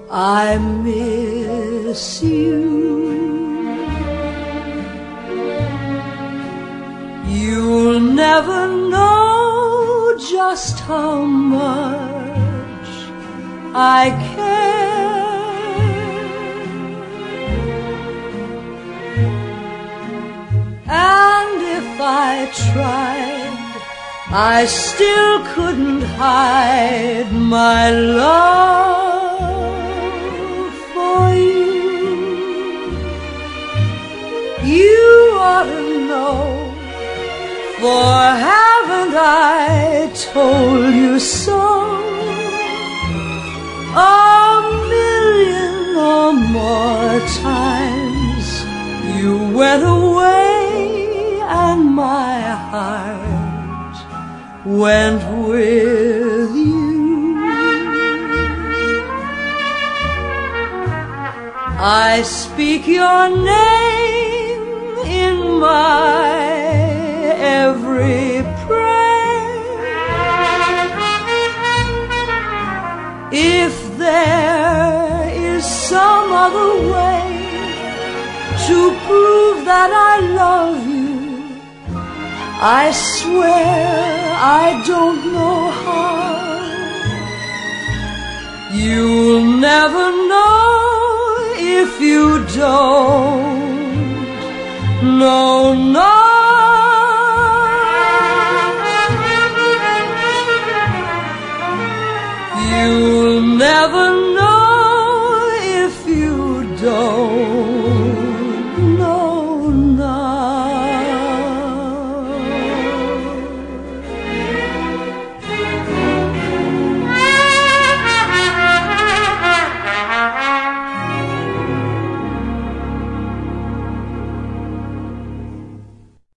I miss you. You'll never know just how much I care, and if I tried, I still couldn't hide my love for you. You ought to know, for haven't I told you so 1,000,000 or more times? You went away and my heart went with you. I speak your name in my every prayer. If there is some other way to prove that I love you, I swear I don't know how. You'll never know if you don't. No, no. You'll never know